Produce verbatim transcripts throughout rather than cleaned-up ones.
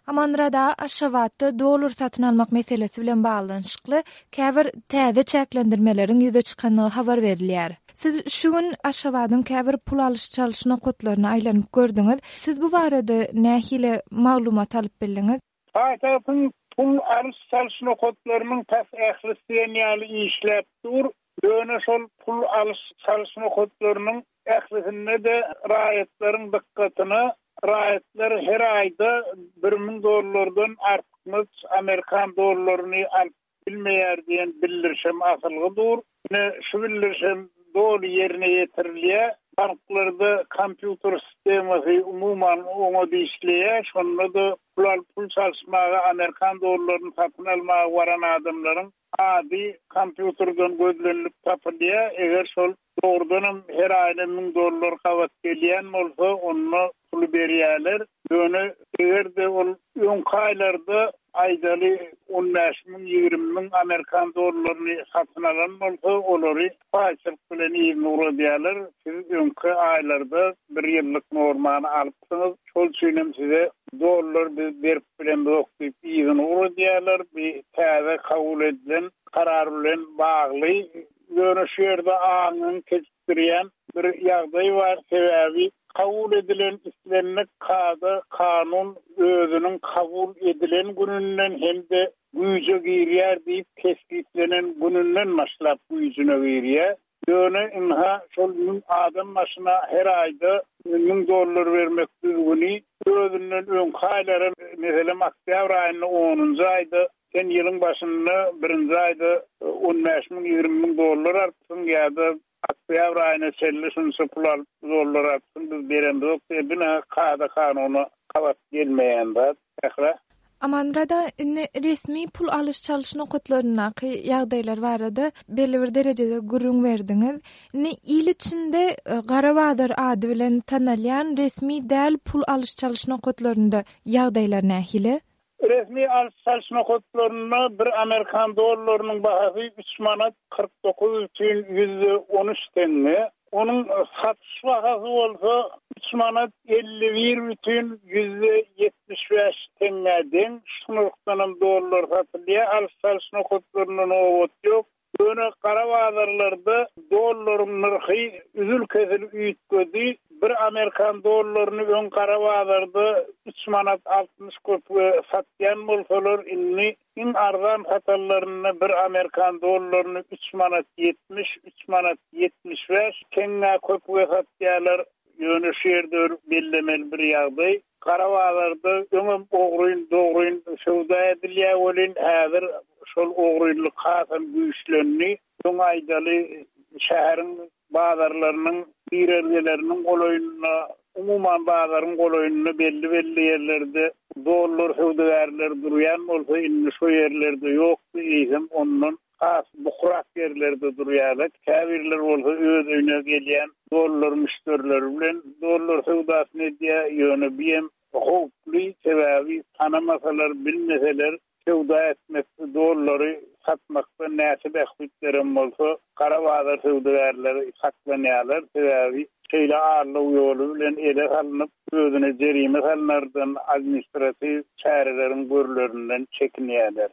Amanrada Aşgabatda dolar satyn almak meselesi bilen baglanşykly käbir täze çäklendirmelerin ýüze çykanlygy habar berilýär. Siz şu gün Aşgabatyň käbir pul alyş çalyşyna kotlaryny aýlanyp gördüňiz. Siz bu barada nähile maglumat alyp bildiňiz? Haýtatyň pul alyş çalyşyna kotlarynyň täs ählisiýen ýaly işläp dur. Döne şol pul alyş çalyşyna kotlarynyň ählisinde de raýatlaryň dikkatyny raýatlar her aýda bir min dollardan artmaz Amerikan dollaryny alyp bilmeýär diýen bildirşem asylgydyr. Ne şu bildirşem dol ýerine ýetirilýär. Banklarda kompýuter sistemasy umuman oňa işleýär. Şonda da pul pul çalyşmaga Amerikan dollaryny tapyn almaga waran adamlaryň adi kompýuterden gözlenip tapylýar. Eger şol doğrudan her aýda min dollar kawat gelýän bolsa onu pul berýärler. Döne eger de ol ýön kaýlarda aýdaly on beş min ýigirmi min Amerikan dollaryny satyn alan bolsa olary faýsyl bilen ýygnur edýärler. Siz öňki aýlarda bir ýyllyk normany alypsyňyz. Şol üçin size dollar berip bilen okuyup ýygnur edýärler. Bir täze kabul edilen karar bilen bagly görüşýärde anyň keçirýän bir ýagdaý bar. Sebäbi kabul edilen islenmek kada kanun özünün kabul edilen gününden hem de güýje girýär diýip tespitlenen gününden başlap güýjüne girýär. Döne inha şol adam başına her aýda min dollar vermek düzgünü özünden öň haýlary meselem oktyabr aýynyň onunjy aýda sen ýylyň başynda birinji aýda on beş min ýigirmi min dollar artsyň ýa-da oktyabr aýyna çelişin pul dollar artsyn biz berendok diýip kada kanuny kawat gelmeýändir. Ähli Amanrada resmi pul alyş çalyşyna kotlaryna ýagdaýlar barada belli bir derejede gurrun berdiňiz. Ne il içinde Garawadyr ady bilen tanalýan resmi däl pul alyş çalyşyna kotlarynda ýagdaýlar nähili? Resmi alyş çalyşyna kotlaryna bir Amerikan dollarynyň bahasy üç manat kırk dokuz üçin yüz on üç tenge. Onun satış bahasy bolsa üç manat elli bir üçin yüz yetmiş beş tengeden şunlukdan dollar satylýar. Alyş çalyşyna kotlarynyň owat ýok. Döne Garawadyrlarda dollaryň narhy üzül kesil üýtgedi. Bir Amerikan dollaryny öň Garawadyrda üç manat altmış köpüge satýan bolsalar inni in arzan satanlaryny bir Amerikan dollaryny üç manat yetmiş, üç manat yetmiş beş tenge köpüge satýarlar. Ýöne şeýerde bellemel bir ýagdaý. Garawadyrda öňüm ogruýyn, dogruýyn şowda edilýär bolin häzir şol ogruýlyk hasam güýçlenni öň aýdaly şäheriň bazarlarynyň birergeleriniň goloýunyna umuman bazaryň goloýunyna belli belli ýerlerde dollar howdagärler durýan bolsa inni şu ýerlerde ýokdy eýsem ondan has bukurak yerlerde durýarlar. Käbirler bolsa öz öýüne gelýän dollar müşteriler bilen dollar howdasyny diýe ýöne biýem howply sebäbi tanamasalar bilmeseler howda etmek dollary satmakda näse behbitlerim bolsa Garawadyr howdagärleri saklanýarlar. Sebäbi şeýle arly ýoly bilen ele alınıp özüne jerime salnardan administrativ çäreleriň görlerinden çekinýärler.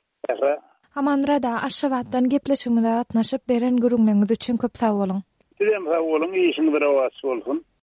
Amanrada Aşgabatdan gepleşigimizde gatnaşyp beren gurulmaňyz üçin köp sag boluň. Sizem sag boluň, işiňiz rawat bolsun.